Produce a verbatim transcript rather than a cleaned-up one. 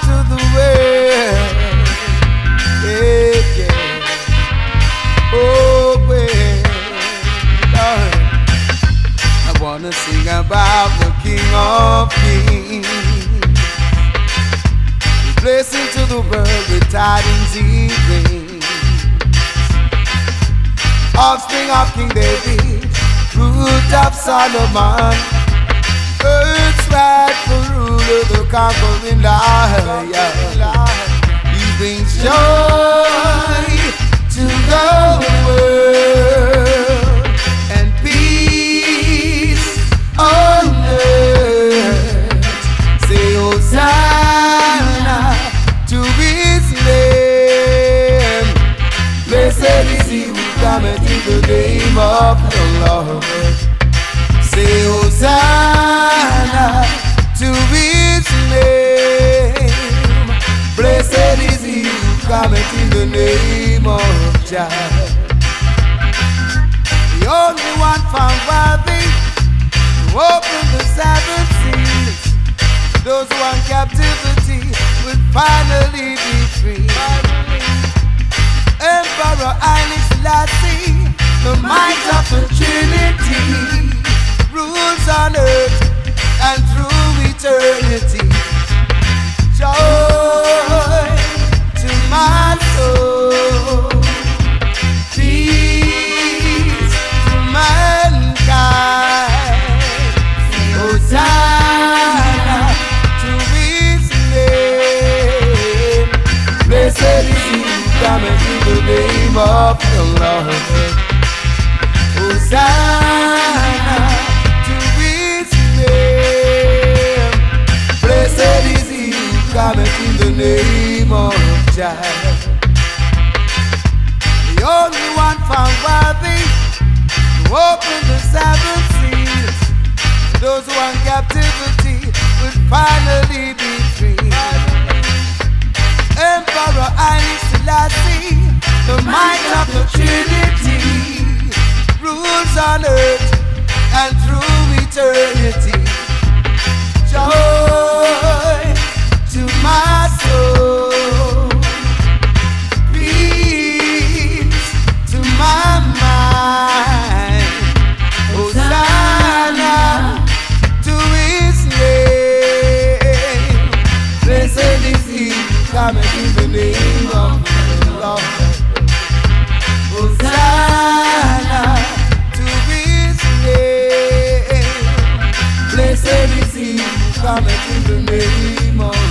to the world. Yeah, yeah. Oh, well, Lord, I wanna sing about the King of Kings. Blessing to the world with tidings he brings. Offspring of King David, root of Solomon, earth's rightful ruler, the conquering lion. He brings joy to the world and peace on earth. Say Hosanna to his name. Blessed is he who cometh in the name of the Lord. Say Hosanna to his name. Blessed is he who cometh in the name of Jah. The only one found worthy to open the seven seals. Those who are in captivity will finally be free. Emperor Haile Selassie, the might of the Trinity, rules on earth and through eternity. Joy to my soul, peace to mankind. Hosanna to his name. Blessed is he who cometh in the name of the Lord. Hosanna to his name. Blessed is he who cometh in the name of Jah. The only one found worthy to open the seven seals. Those who are in captivity will finally be free. Emperor Haile Selassie, the might of the Trinity, rules on earth and through eternity. Joy to my soul, peace to my mind. Hosanna to his name. Blessed is he who cometh in the name of the Lord. Hosanna to his name. Blessed is he who cometh in the name of